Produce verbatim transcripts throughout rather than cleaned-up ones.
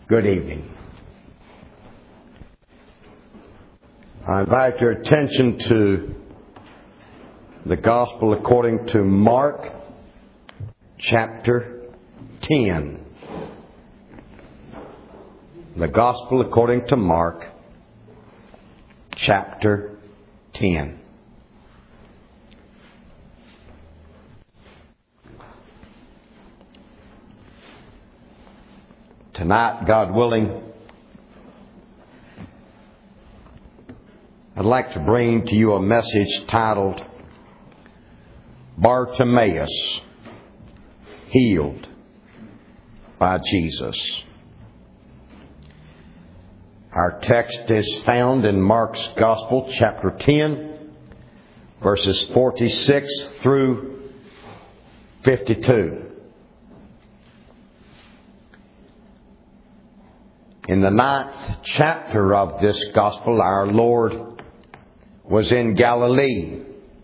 Good evening. I invite your attention to the Gospel according to Mark, chapter ten. The Gospel according to Mark, chapter ten. Tonight, God willing, I'd like to bring to you a message titled Bartimaeus, Healed by Jesus. Our text is found in Mark's Gospel, chapter ten, verses forty-six through fifty-two. In the ninth chapter of this Gospel, our Lord was in Galilee.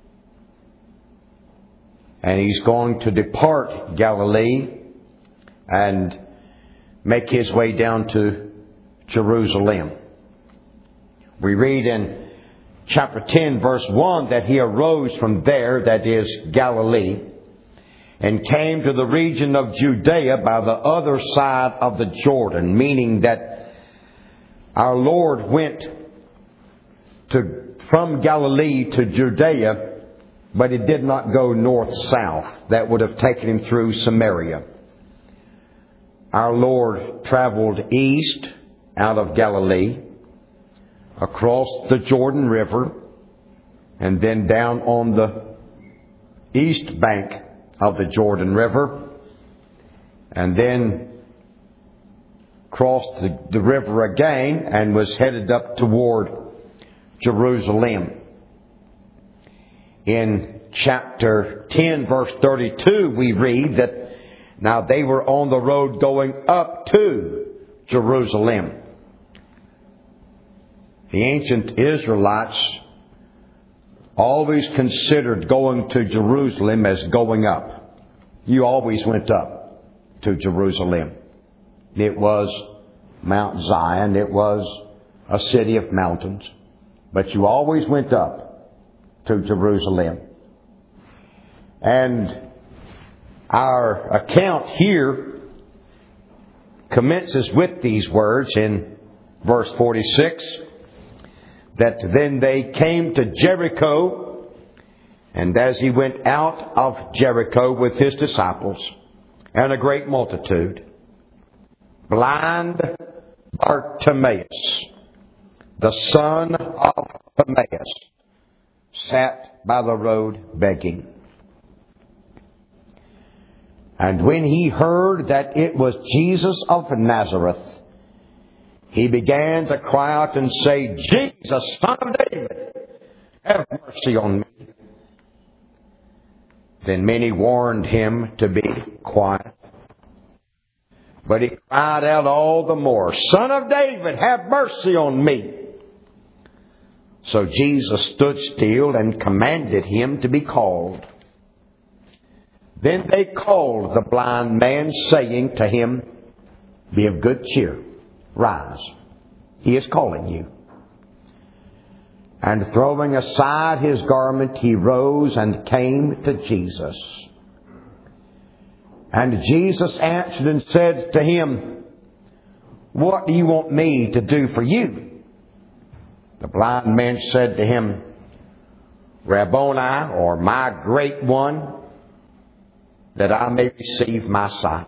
And He's going to depart Galilee and make His way down to Jerusalem. We read in chapter ten, verse one, that He arose from there, that is Galilee, and came to the region of Judea by the other side of the Jordan, meaning that our Lord went to from Galilee to Judea, but He did not go north-south. That would have taken Him through Samaria. Our Lord traveled east out of Galilee, across the Jordan River, and then down on the east bank of the Jordan River, and then crossed the, the river again and was headed up toward Jerusalem. In chapter ten, verse thirty-two, we read that now they were on the road going up to Jerusalem. The ancient Israelites always considered going to Jerusalem as going up. You always went up to Jerusalem. It was Mount Zion. It was a city of mountains. But you always went up to Jerusalem. And our account here commences with these words in verse forty-six, that then they came to Jericho, and as He went out of Jericho with His disciples and a great multitude, blind Bartimaeus, the son of Timaeus, sat by the road begging. And when he heard that it was Jesus of Nazareth, he began to cry out and say, Jesus, Son of David, have mercy on me. Then many warned him to be quiet. But he cried out all the more, Son of David, have mercy on me. So Jesus stood still and commanded him to be called. Then they called the blind man, saying to him, Be of good cheer, rise, He is calling you. And throwing aside his garment, he rose and came to Jesus. And Jesus answered and said to him, What do you want me to do for you? The blind man said to him, Rabboni, or my great one, that I may receive my sight.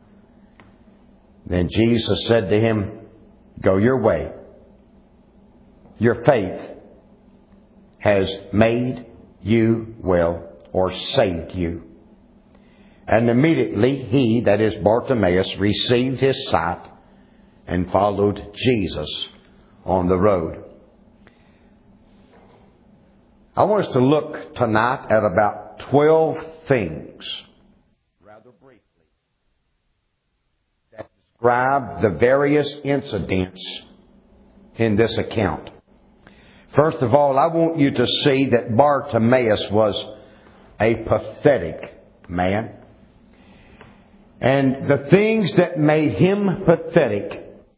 Then Jesus said to him, Go your way. Your faith has made you well, or saved you. And immediately he, that is Bartimaeus, received his sight and followed Jesus on the road. I want us to look tonight at about twelve things, rather briefly, that describe the various incidents in this account. First of all, I want you to see that Bartimaeus was a pathetic man. And the things that made him pathetic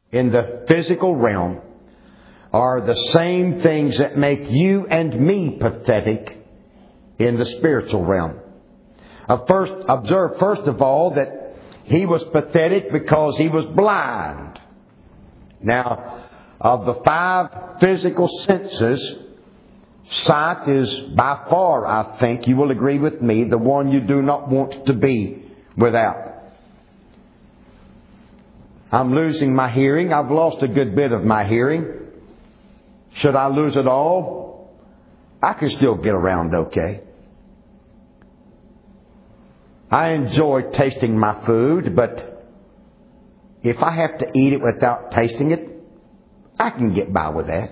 in the physical realm are the same things that make you and me pathetic in the spiritual realm. Uh, first, observe first of all that he was pathetic because he was blind. Now, of the five physical senses, sight is by far, I think you will agree with me, the one you do not want to be without. I'm losing my hearing. I've lost a good bit of my hearing. Should I lose it all? I can still get around okay. I enjoy tasting my food, but if I have to eat it without tasting it, I can get by with that.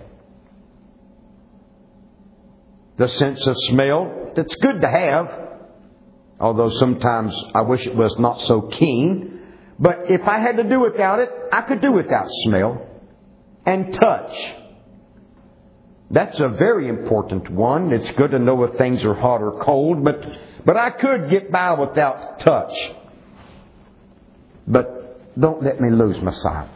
The sense of smell, that's good to have, although sometimes I wish it was not so keen. But if I had to do without it, I could do without smell. And touch. That's a very important one. It's good to know if things are hot or cold, but, but I could get by without touch. But don't let me lose my sight.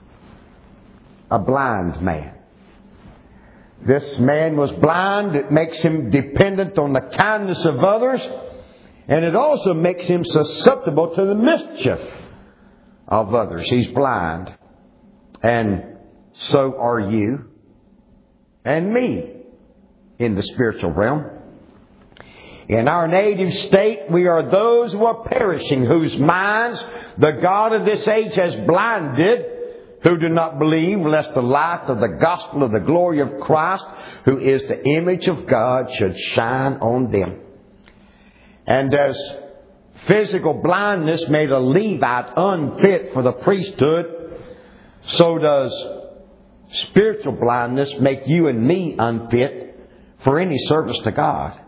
A blind man. This man was blind. It makes him dependent on the kindness of others. And it also makes him susceptible to the mischief of others. He's blind. And so are you and me in the spiritual realm. In our native state, we are those who are perishing, whose minds the God of this age has blinded, who do not believe, lest the light of the gospel of the glory of Christ, who is the image of God, should shine on them. And as physical blindness made a Levite unfit for the priesthood, so does spiritual blindness make you and me unfit for any service to God.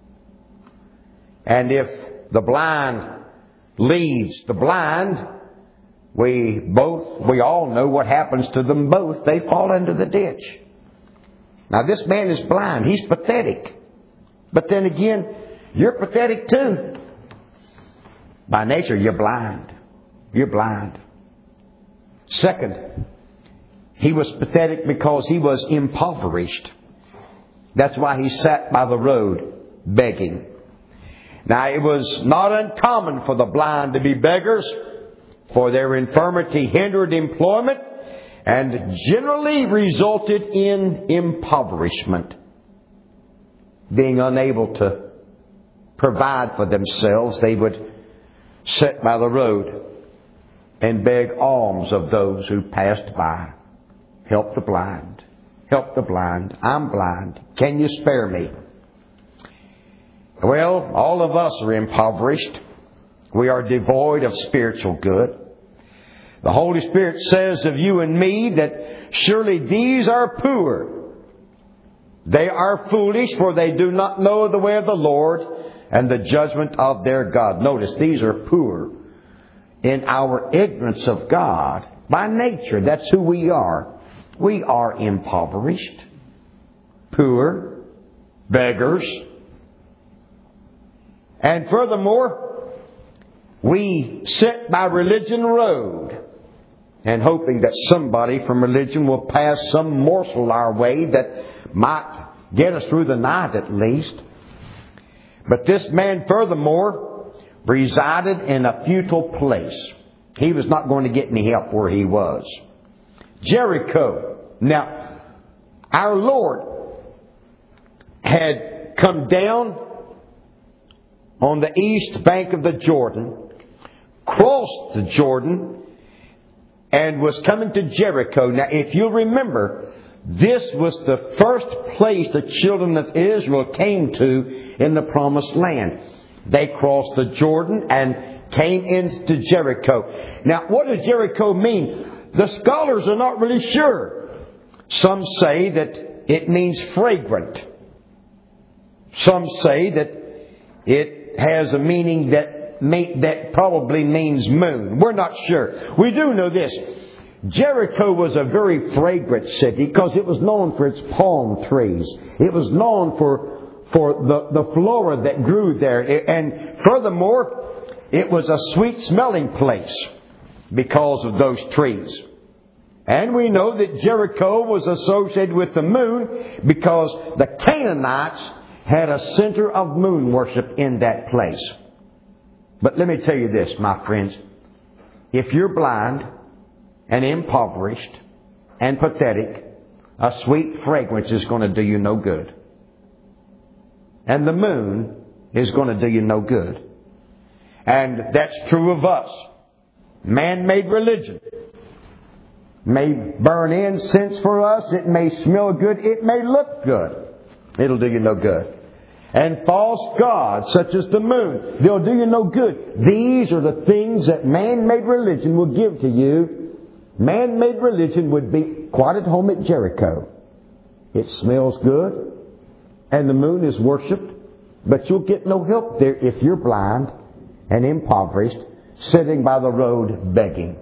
And if the blind leads the blind, we both, we all know what happens to them both. They fall into the ditch. Now this man is blind. He's pathetic. But then again, you're pathetic too. By nature, you're blind. You're blind. Second, he was pathetic because he was impoverished. That's why he sat by the road begging. Now, it was not uncommon for the blind to be beggars, for their infirmity hindered employment and generally resulted in impoverishment. Being unable to provide for themselves, they would sit by the road and beg alms of those who passed by. Help the blind. Help the blind. I'm blind. Can you spare me? Well, all of us are impoverished. We are devoid of spiritual good. The Holy Spirit says of you and me that surely these are poor. They are foolish, for they do not know the way of the Lord and the judgment of their God. Notice, these are poor in our ignorance of God. By nature, that's who we are. We are impoverished, poor, beggars. And furthermore, we sit by Religion Road and hoping that somebody from religion will pass some morsel our way that might get us through the night at least. But this man, furthermore, resided in a futile place. He was not going to get any help where he was. Jericho. Now, our Lord had come down on the east bank of the Jordan, crossed the Jordan, and was coming to Jericho. Now, if you'll remember, this was the first place the children of Israel came to in the Promised Land. They crossed the Jordan and came into Jericho. Now, what does Jericho mean? The scholars are not really sure. Some say that it means fragrant. Some say that it has a meaning that may, that probably means moon. We're not sure. We do know this. Jericho was a very fragrant city because it was known for its palm trees. It was known for, for the, the flora that grew there. And furthermore, it was a sweet smelling place because of those trees. And we know that Jericho was associated with the moon because the Canaanites had a center of moon worship in that place. But let me tell you this, my friends. If you're blind and impoverished and pathetic, a sweet fragrance is going to do you no good. And the moon is going to do you no good. And that's true of us. Man-made religion may burn incense for us. It may smell good. It may look good. It'll do you no good. And false gods, such as the moon, they'll do you no good. These are the things that man-made religion will give to you. Man-made religion would be quite at home at Jericho. It smells good, and the moon is worshipped, but you'll get no help there if you're blind and impoverished, sitting by the road begging.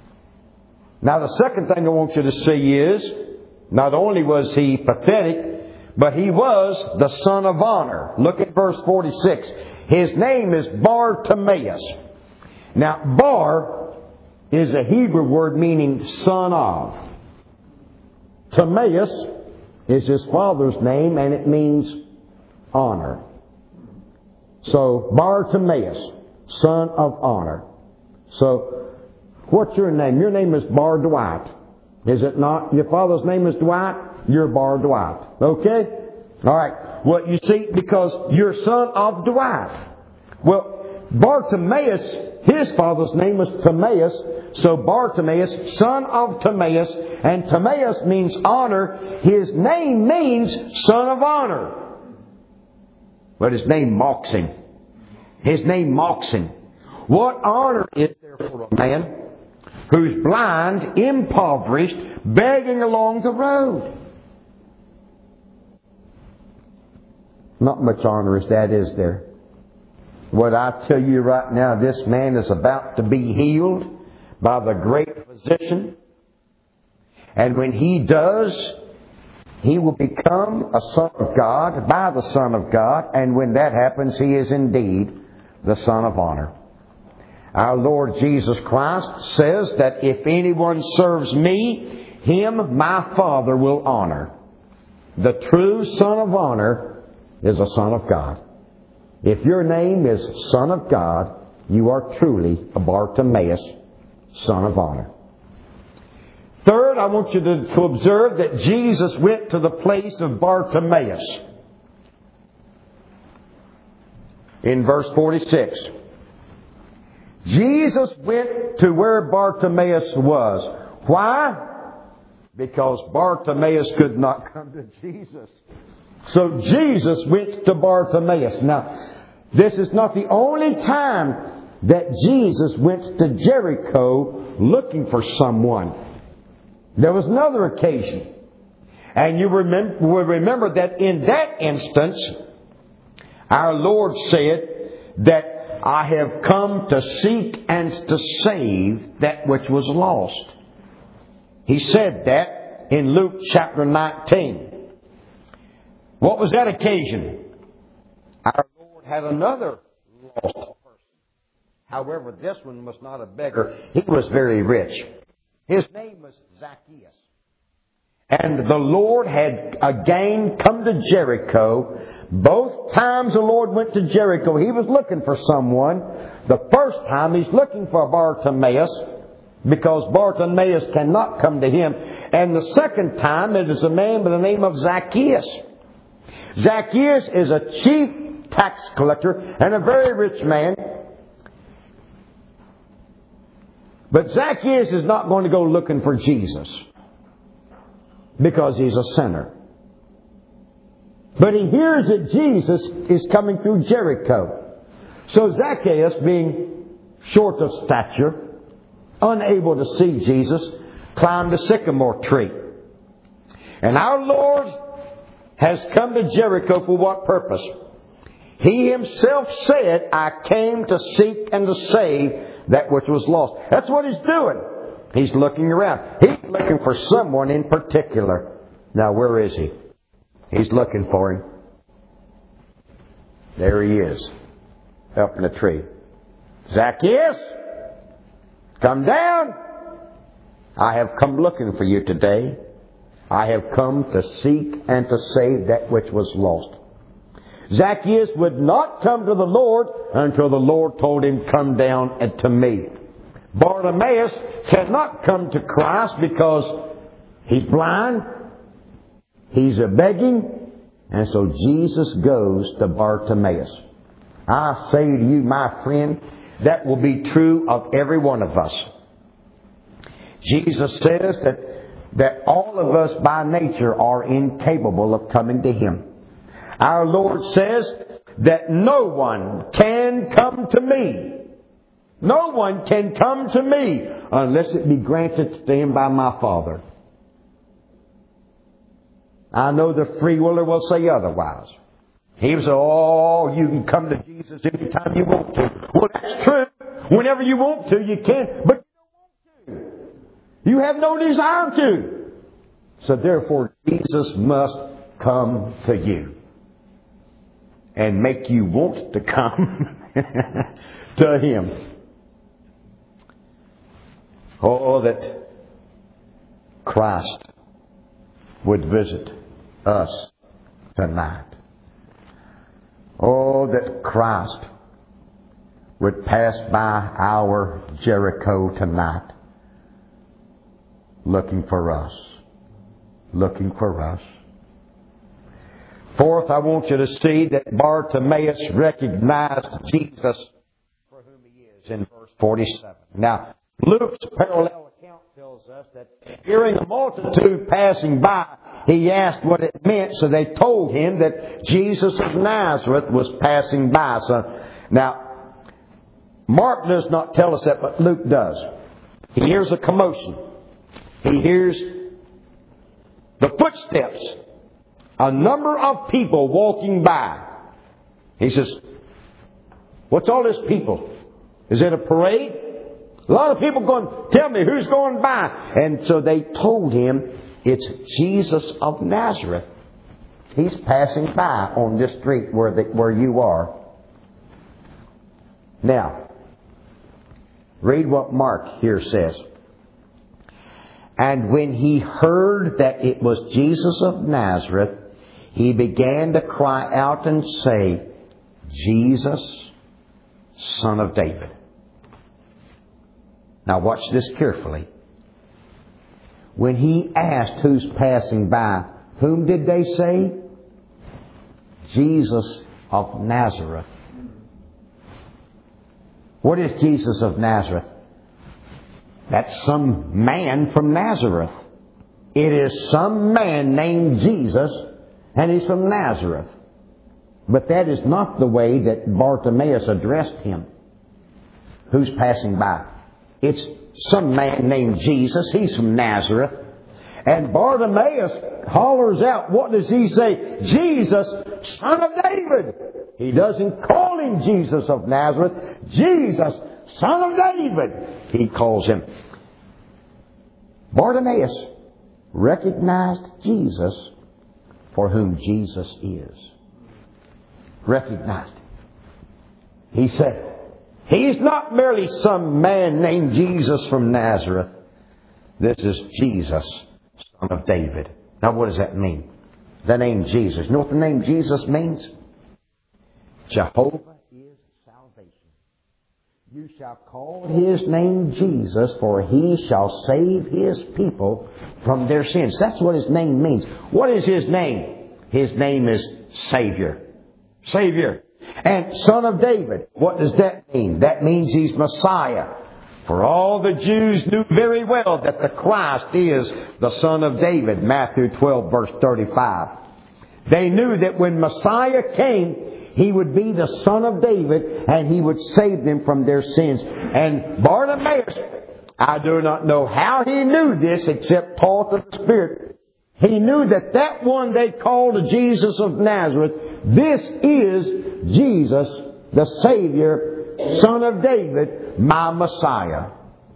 Now the second thing I want you to see is, not only was he pathetic, but he was the son of honor. Look at verse forty-six. His name is Bartimaeus. Now, Bar is a Hebrew word meaning son of. Timaeus is his father's name, and it means honor. So, Bartimaeus, son of honor. So, what's your name? Your name is Bar Dwight. Is it not? Your father's name is Dwight. You're Bar Dwight. Okay? All right. Well, you see, because you're son of Dwight. Well, Bartimaeus, his father's name was Timaeus. So Bartimaeus, son of Timaeus, and Timaeus means honor. His name means son of honor. But his name mocks him. His name mocks him. What honor is there for a man who's blind, impoverished, begging along the road? Not much honor as that, is there? What I tell you right now, this man is about to be healed by the great physician. And when he does, he will become a son of God by the Son of God. And when that happens, he is indeed the son of honor. Our Lord Jesus Christ says that if anyone serves me, him my Father will honor. The true son of honor is a son of God. If your name is Son of God, you are truly a Bartimaeus, son of honor. Third, I want you to, to observe that Jesus went to the place of Bartimaeus. In verse forty-six. Jesus went to where Bartimaeus was. Why? Because Bartimaeus could not come to Jesus. So Jesus went to Bartimaeus. Now, this is not the only time that Jesus went to Jericho looking for someone. There was another occasion. And you remember, will remember that in that instance, our Lord said that I have come to seek and to save that which was lost. He said that in Luke chapter nineteen. What was that occasion? Our Lord had another lost person. However, this one was not a beggar. He was very rich. His name was Zacchaeus. And the Lord had again come to Jericho. Both times the Lord went to Jericho, He was looking for someone. The first time He's looking for Bartimaeus, because Bartimaeus cannot come to Him. And the second time it is a man by the name of Zacchaeus. Zacchaeus is a chief tax collector and a very rich man. But Zacchaeus is not going to go looking for Jesus, because he's a sinner. But he hears that Jesus is coming through Jericho. So Zacchaeus, being short of stature, unable to see Jesus, climbed a sycamore tree. And our Lord has come to Jericho for what purpose? He Himself said, I came to seek and to save that which was lost. That's what He's doing. He's looking around. He's looking for someone in particular. Now, where is He? He's looking for him. There he is, up in a tree. Zacchaeus, come down. I have come looking for you today. I have come to seek and to save that which was lost. Zacchaeus would not come to the Lord until the Lord told him, come down and to me. Bartimaeus cannot come to Christ because he's blind. He's a begging. And so Jesus goes to Bartimaeus. I say to you, my friend, that will be true of every one of us. Jesus says that, that all of us by nature are incapable of coming to Him. Our Lord says that no one can come to me. No one can come to me unless it be granted to him by my Father. I know the free willer will say otherwise. He will say, oh, you can come to Jesus anytime you want to. Well, that's true. Whenever you want to, you can. But you don't want to. You have no desire to. So therefore, Jesus must come to you. And make you want to come to Him. Oh, that Christ would visit us tonight. Oh, that Christ would pass by our Jericho tonight, looking for us. Looking for us. Fourth, I want you to see that Bartimaeus recognized Jesus for whom He is in verse forty-seven. Now, Luke's parallel account tells us that hearing a multitude passing by, he asked what it meant, so they told him that Jesus of Nazareth was passing by. So, now, Mark does not tell us that, but Luke does. He hears a commotion. He hears the footsteps. A number of people walking by. He says, what's all this people? Is it a parade? A lot of people going, tell me who's going by. And so they told him, it's Jesus of Nazareth. He's passing by on this street where, the, where you are. Now, read what Mark here says. And when he heard that it was Jesus of Nazareth, he began to cry out and say, Jesus, Son of David. Now watch this carefully. When he asked who's passing by, whom did they say? Jesus of Nazareth. What is Jesus of Nazareth? That's some man from Nazareth. It is some man named Jesus, and he's from Nazareth. But that is not the way that Bartimaeus addressed him. Who's passing by? It's some man named Jesus. He's from Nazareth. And Bartimaeus hollers out, what does he say? Jesus, Son of David. He doesn't call him Jesus of Nazareth. Jesus, Son of David, he calls him. Bartimaeus recognized Jesus for whom Jesus is. Recognized him. He said, he's not merely some man named Jesus from Nazareth. This is Jesus, Son of David. Now what does that mean? The name Jesus. You know what the name Jesus means? Jehovah is salvation. You shall call His name Jesus, for He shall save His people from their sins. That's what His name means. What is His name? His name is Savior. Savior. And Son of David. What does that mean? That means He's Messiah. For all the Jews knew very well that the Christ is the Son of David. Matthew twelve verse thirty-five. They knew that when Messiah came, He would be the Son of David and He would save them from their sins. And Bartimaeus, I do not know how he knew this except taught of the Spirit. He knew that that one they called Jesus of Nazareth, this is Jesus, the Savior, Son of David, my Messiah.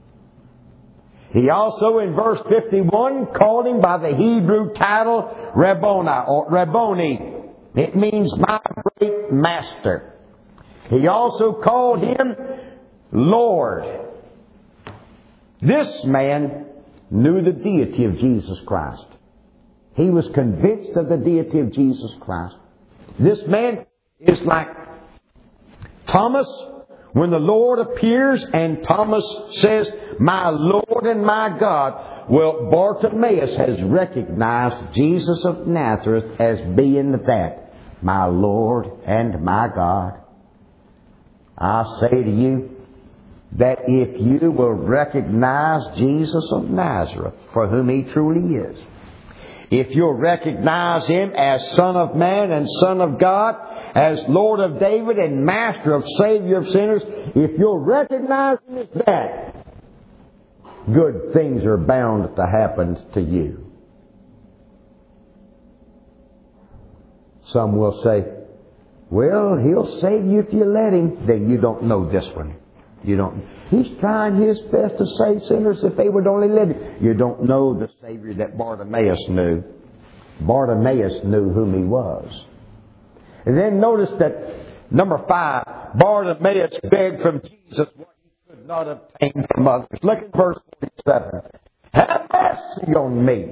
He also in verse fifty-one called Him by the Hebrew title Rabboni or Rabboni. It means my great master. He also called Him Lord. This man knew the deity of Jesus Christ. He was convinced of the deity of Jesus Christ. This man is like Thomas, when the Lord appears and Thomas says, "My Lord and my God." Well, Bartimaeus has recognized Jesus of Nazareth as being that, "My Lord and my God." I say to you that if you will recognize Jesus of Nazareth for whom He truly is, if you'll recognize Him as Son of Man and Son of God, as Lord of David and Master of Savior of sinners, if you'll recognize Him as that, good things are bound to happen to you. Some will say, "Well, He'll save you if you let Him." Then you don't know this one. You don't. He's trying His best to save sinners if they would only let Him. You don't know the Savior that Bartimaeus knew. Bartimaeus knew whom He was. And then notice that, number five, Bartimaeus begged from Jesus what he could not obtain from others. Look at verse forty-seven. "Have mercy on me."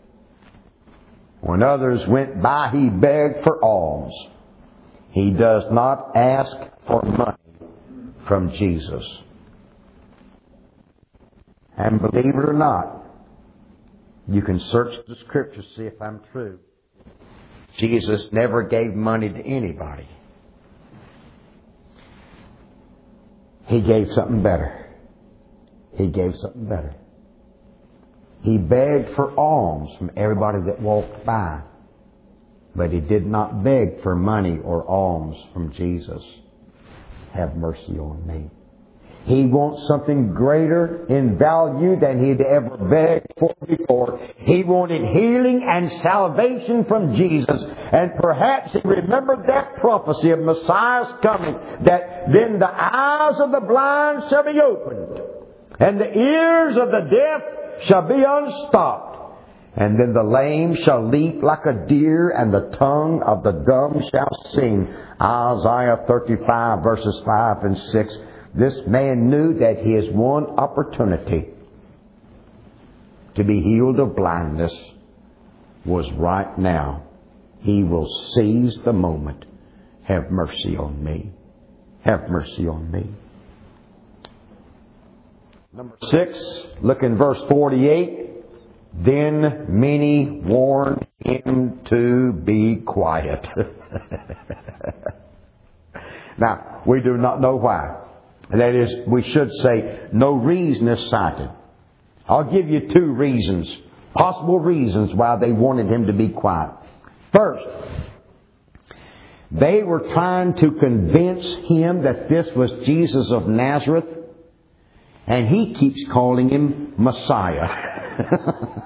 When others went by, he begged for alms. He does not ask for money from Jesus. And believe it or not, you can search the Scriptures to see if I'm true. Jesus never gave money to anybody. He gave something better. He gave something better. He begged for alms from everybody that walked by. But He did not beg for money or alms from Jesus. Have mercy on me. He wants something greater in value than He'd ever begged for before. He wanted healing and salvation from Jesus. And perhaps He remembered that prophecy of Messiah's coming, that then the eyes of the blind shall be opened, and the ears of the deaf shall be unstopped, and then the lame shall leap like a deer, and the tongue of the dumb shall sing. Isaiah thirty-five verses five and six. This man knew that his one opportunity to be healed of blindness was right now. He will seize the moment. Have mercy on me. Have mercy on me. Number six, look in verse forty-eight. Then many warned him to be quiet. Now, we do not know why. That is, we should say, no reason is cited. I'll give you two reasons, possible reasons why they wanted him to be quiet. First, they were trying to convince him that this was Jesus of Nazareth, and he keeps calling Him Messiah.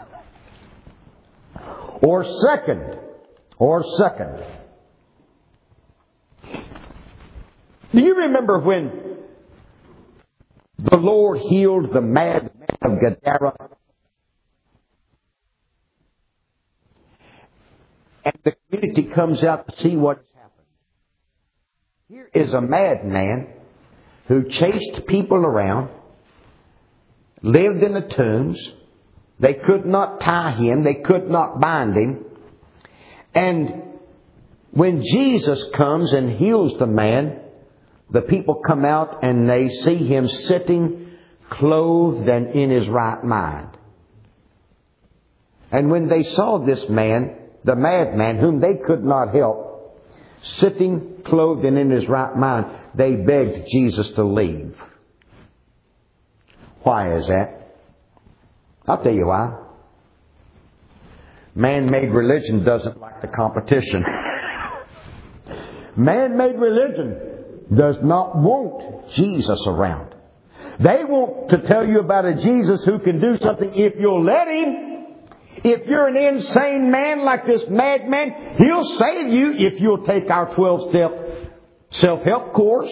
Or second, or second, do you remember when the Lord healed the mad man of Gadara? And the community comes out to see what has happened. Here is a madman who chased people around, lived in the tombs. They could not tie him. They could not bind him. And when Jesus comes and heals the man, the people come out and they see him sitting, clothed and in his right mind. And when they saw this man, the madman, whom they could not help, sitting, clothed and in his right mind, they begged Jesus to leave. Why is that? I'll tell you why. Man-made religion doesn't like the competition. Man-made religion does not want Jesus around. They want to tell you about a Jesus who can do something if you'll let Him. If you're an insane man like this madman, He'll save you if you'll take our twelve-step self-help course.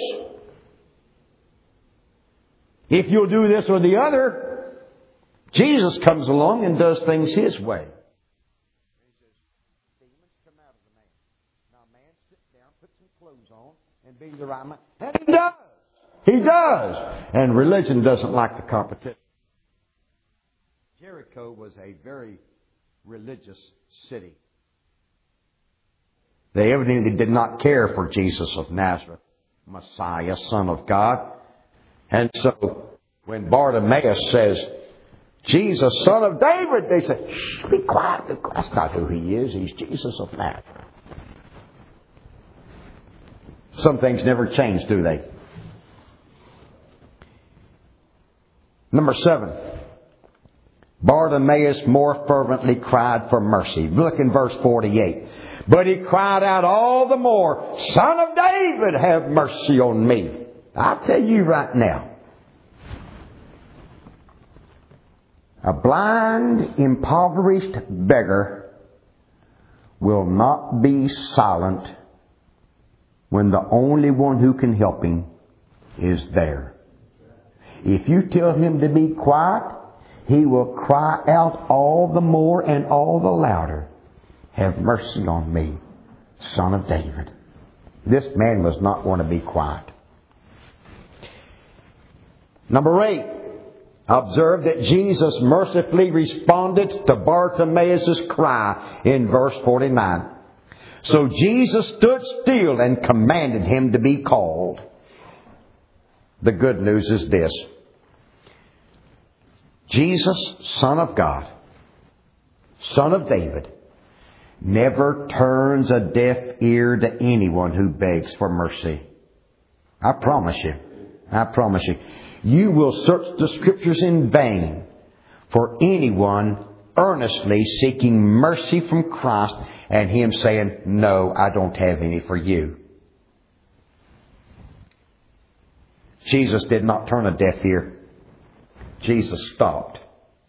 If you'll do this or the other, Jesus comes along and does things His way. He says, demons come out of the man. Now man, sit down, put some clothes on, and be the right man. And He does. He does. And religion doesn't like the competition. Jericho was a very religious city. They evidently did not care for Jesus of Nazareth, Messiah, Son of God. And so when Bartimaeus says, Jesus, Son of David, they say, shh, be quiet. That's not who he is. He's Jesus of Nazareth. Some things never change, do they? Number seven. Bartimaeus more fervently cried for mercy. Look in verse forty-eight. But he cried out all the more, Son of David, have mercy on me. I'll tell you right now, a blind, impoverished beggar will not be silent when the only one who can help him is there. If you tell him to be quiet, he will cry out all the more and all the louder, have mercy on me, Son of David. This man was not going to be quiet. Number eight. Observe that Jesus mercifully responded to Bartimaeus' cry in verse forty-nine. So Jesus stood still and commanded him to be called. The good news is this. Jesus, Son of God, Son of David, never turns a deaf ear to anyone who begs for mercy. I promise you. I promise you. You will search the Scriptures in vain for anyone earnestly seeking mercy from Christ and Him saying, no, I don't have any for you. Jesus did not turn a deaf ear. Jesus stopped.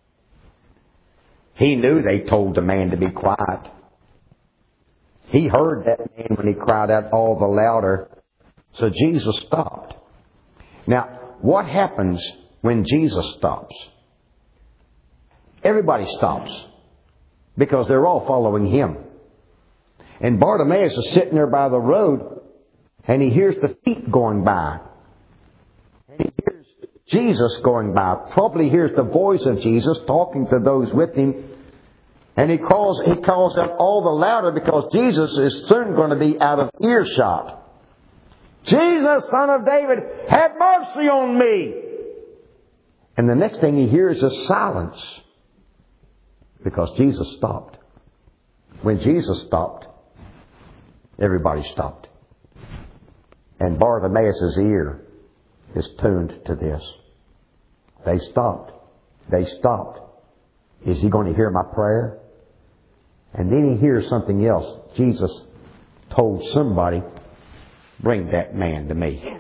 He knew they told the man to be quiet. He heard that man when he cried out all the louder. So Jesus stopped. Now, what happens when Jesus stops? Everybody stops because they're all following Him. And Bartimaeus is sitting there by the road and he hears the feet going by. And he hears Jesus going by. Probably hears the voice of Jesus talking to those with him. And he calls, he calls out all the louder because Jesus is soon going to be out of earshot. Jesus, Son of David, have mercy on me. And the next thing he hears is silence. Because Jesus stopped. When Jesus stopped, everybody stopped. And Bartimaeus' ear is tuned to this. They stopped. They stopped. Is he going to hear my prayer? And then he hears something else. Jesus told somebody, bring that man to me.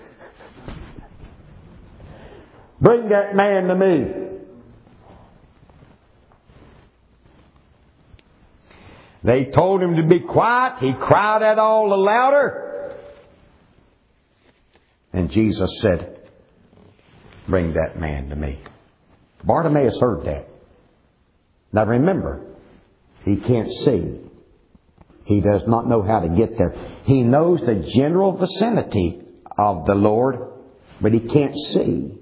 Bring that man to me. They told him to be quiet. He cried out all the louder. And Jesus said, bring that man to me. Bartimaeus heard that. Now remember, he can't see. He does not know how to get there. He knows the general vicinity of the Lord, but he can't see.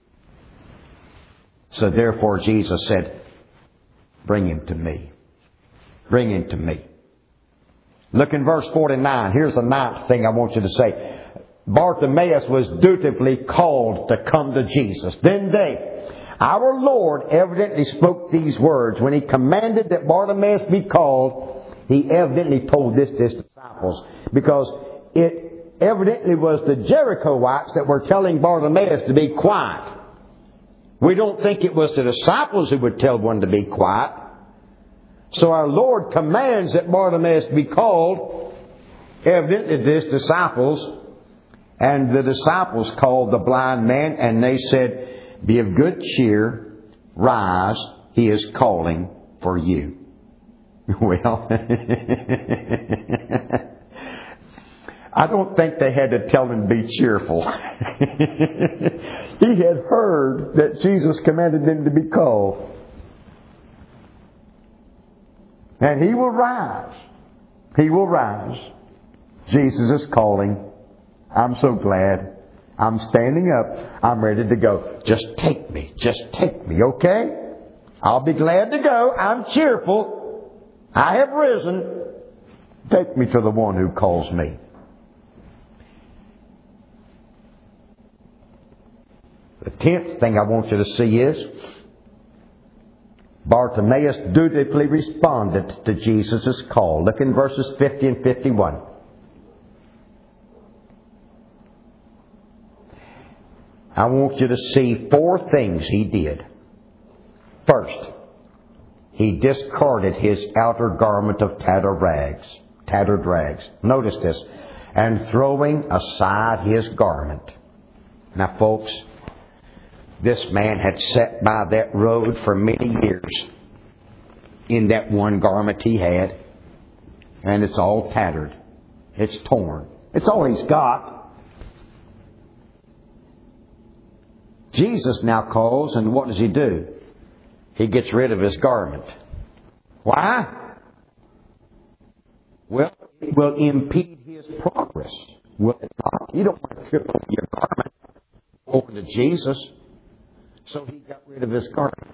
So therefore Jesus said, bring him to me. Bring him to me. Look in verse forty-nine. Here's the ninth thing I want you to say. Bartimaeus was dutifully called to come to Jesus. Then they, our Lord evidently spoke these words. When He commanded that Bartimaeus be called, He evidently told this to His disciples. Because it evidently was the Jerichoites that were telling Bartimaeus to be quiet. We don't think it was the disciples who would tell one to be quiet. So our Lord commands that Bartimaeus be called, evidently to His disciples. And the disciples called the blind man and they said, be of good cheer, rise, He is calling for you. Well, I don't think they had to tell him to be cheerful. He had heard that Jesus commanded him to be called. And he will rise. He will rise. Jesus is calling. I'm so glad. I'm standing up. I'm ready to go. Just take me. Just take me, okay? I'll be glad to go. I'm cheerful. I have risen. Take me to the one who calls me. The tenth thing I want you to see is Bartimaeus dutifully responded to Jesus' call. Look in verses fifty and fifty-one. I want you to see four things he did. First, he discarded his outer garment of tattered rags. Tattered rags. Notice this. And throwing aside his garment. Now, folks, this man had sat by that road for many years in that one garment he had. And it's all tattered. It's torn. It's all he's got. Jesus now calls, and what does he do? He gets rid of his garment. Why? Well, it will impede his progress. Will it not? You don't want to trip over your garment over to Jesus. So he got rid of his garment.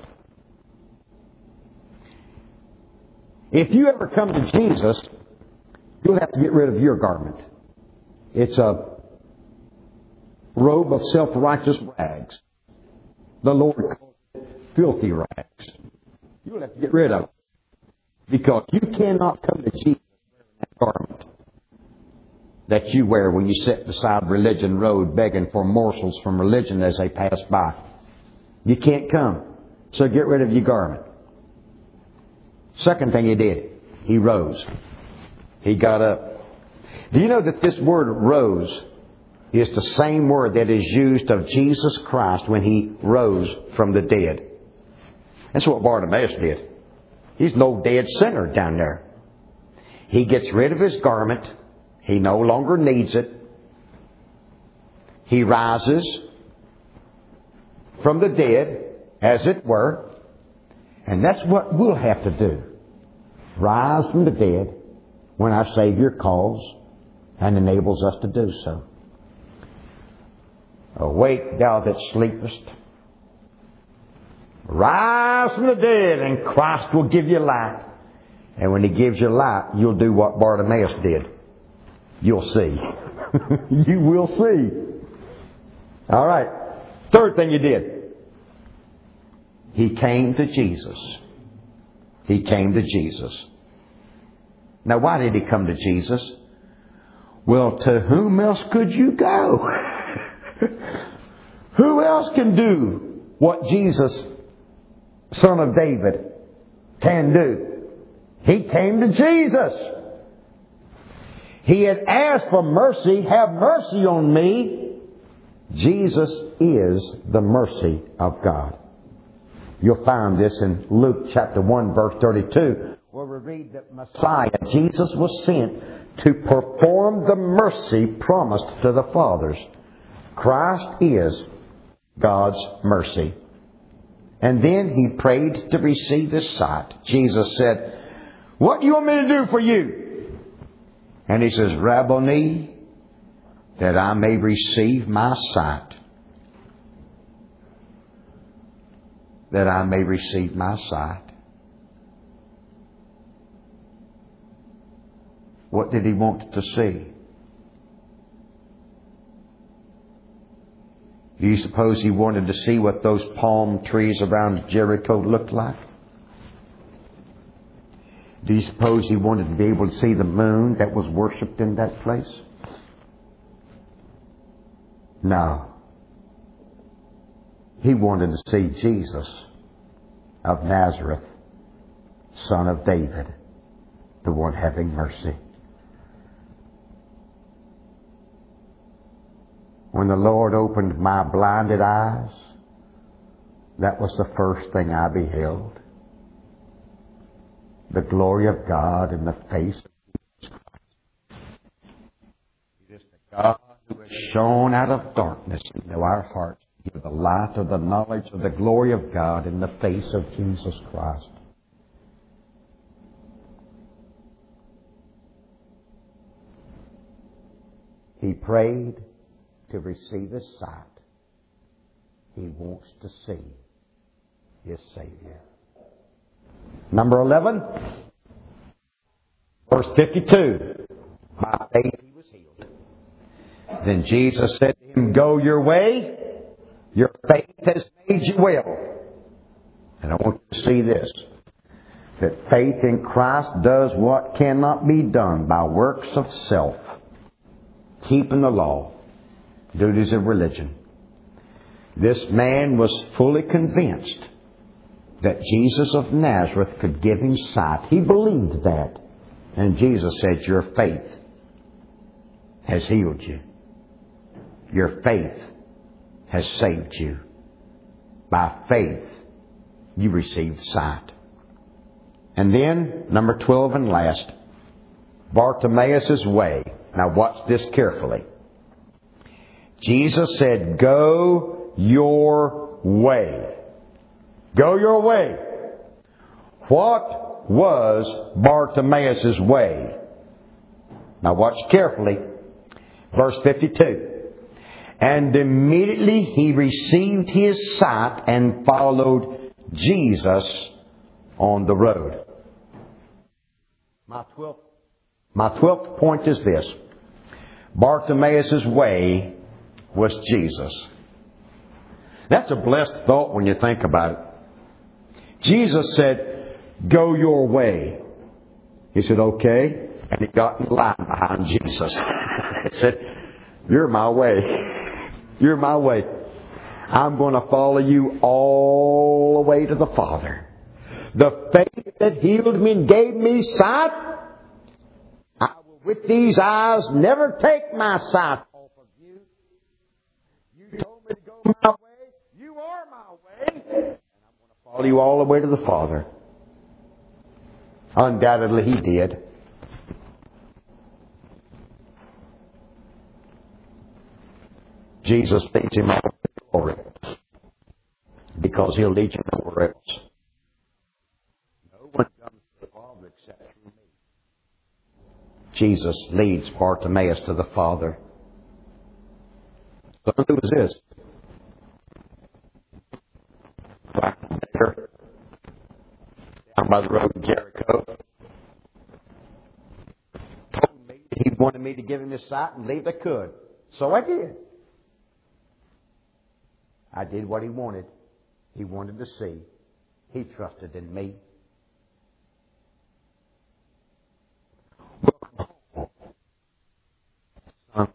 If you ever come to Jesus, you'll have to get rid of your garment. It's a robe of self-righteous rags. The Lord calls it filthy rags. You'll have to get rid of it. Because you cannot come to Jesus wearing that garment that you wear when you sit beside Religion Road begging for morsels from religion as they pass by. You can't come. So get rid of your garment. Second thing he did, he rose. He got up. Do you know that this word rose is the same word that is used of Jesus Christ when he rose from the dead? That's what Bartimaeus did. He's no dead sinner down there. He gets rid of his garment. He no longer needs it. He rises from the dead, as it were. And that's what we'll have to do. Rise from the dead when our Savior calls and enables us to do so. Awake, thou that sleepest. Rise from the dead, and Christ will give you light. And when He gives you light, you'll do what Bartimaeus did. You'll see. You will see. All right. Third thing you did. He came to Jesus. He came to Jesus. Now, why did He come to Jesus? Well, to whom else could you go? Who else can do what Jesus, Son of David, can do? He came to Jesus. He had asked for mercy. Have mercy on me. Jesus is the mercy of God. You'll find this in Luke chapter one, verse thirty-two, where we read that Messiah, Jesus, was sent to perform the mercy promised to the fathers. Christ is God's mercy. And then He prayed to receive His sight. Jesus said, "What do you want me to do for you?" And He says, "Rabboni, that I may receive my sight." That I may receive my sight. What did He want to see? Do you suppose He wanted to see what those palm trees around Jericho looked like? Do you suppose He wanted to be able to see the moon that was worshipped in that place? No. He wanted to see Jesus of Nazareth, Son of David, the one having mercy. When the Lord opened my blinded eyes, that was the first thing I beheld. The glory of God in the face of Jesus Christ. It is the God who has shone out of darkness into our hearts to give the light of the knowledge of the glory of God in the face of Jesus Christ. He prayed to receive His sight. He wants to see His Savior. Number eleven, verse fifty-two. By faith he was healed. Then Jesus said to him, "Go your way. Your faith has made you well." And I want you to see this. That faith in Christ does what cannot be done by works of self. Keeping the law. Duties of religion. This man was fully convinced that Jesus of Nazareth could give him sight. He believed that. And Jesus said, "Your faith has healed you. Your faith has saved you. By faith, you received sight." And then, number twelve and last, Bartimaeus' way. Now watch this carefully. Jesus said, "Go your way." Go your way. What was Bartimaeus' way? Now watch carefully. Verse fifty-two. And immediately he received his sight and followed Jesus on the road. My twelfth, my twelfth point is this. Bartimaeus' way was Jesus. That's a blessed thought when you think about it. Jesus said, "Go your way." He said, "Okay." And he got in line behind Jesus. He said, "You're my way. You're my way. I'm going to follow you all the way to the Father. The faith that healed me and gave me sight, I will with these eyes never take my sight off of you. You told me to go my way. You are my way. And I'm going to follow you all the way to the Father." Undoubtedly he did. Jesus leads him all to glory because he'll lead you nowhere else. No one comes to the Father except through me. Jesus leads Bartimaeus to the Father. So who was this? There, down by the road in Jericho. Told me that he wanted me to give him his sight and leave I could. So I did. I did what he wanted. He wanted to see. He trusted in me. Son,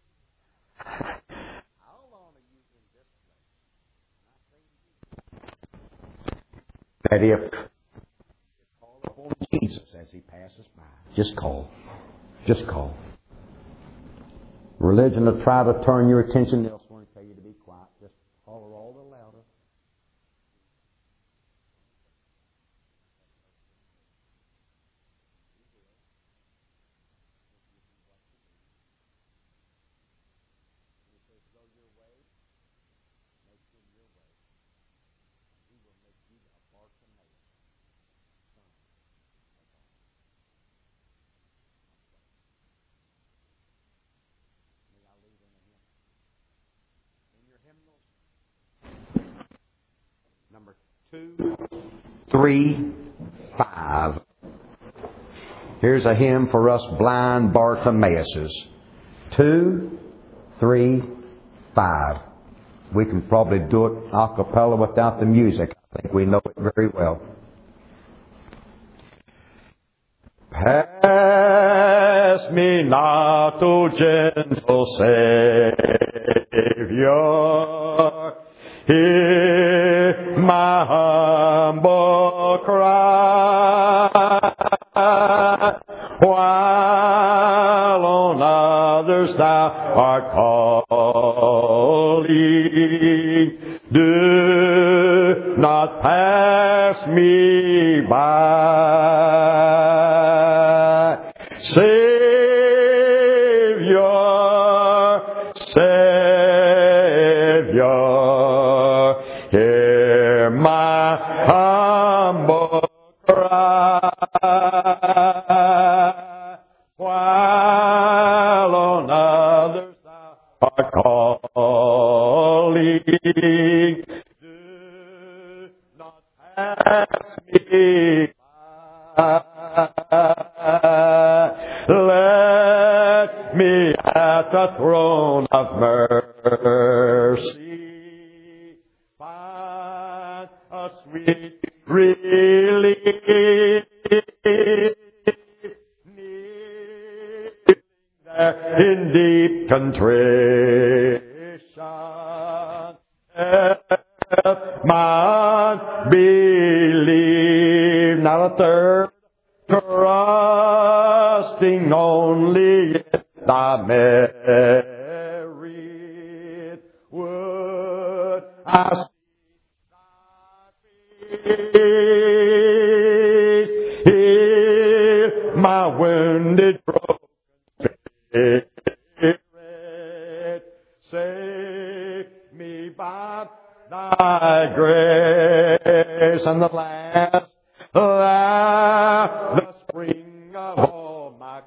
how long are you in this place? That if call upon Jesus as he passes by, just call. Just call. Religion will try to turn your attention elsewhere and tell you to be quiet. Just holler all the louder. Number two, three, five. Here's a hymn for us blind Bartimaeuses. Two, three, five. We can probably do it a cappella without the music. I think we know it very well. Pass me not, O gentle Savior. Hear my humble cry, while on others thou art calling. Do not pass me by. Savior, Savior, hear my humble cry, while on others thou art calling. Do not pass me by. at the throne of mercy find a sweet relief. In deep contrition, my believe. Now a third, trusting only in thy merit, would I see thy face, heal my wounded broken Spirit, save me by thy grace. And the last, thou, the spring of all my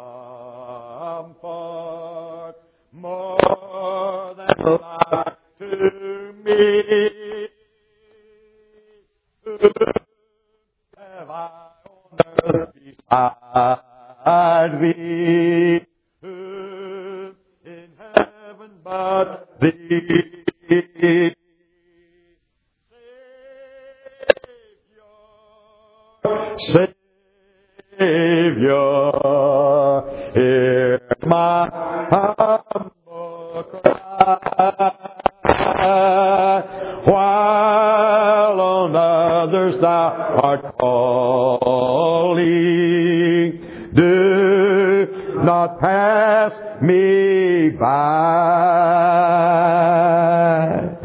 comfort, more than life to me. Who have I on earth beside thee? Who in heaven but thee? Savior, Savior, hear my humble cry. While on others thou art calling, do not pass me by.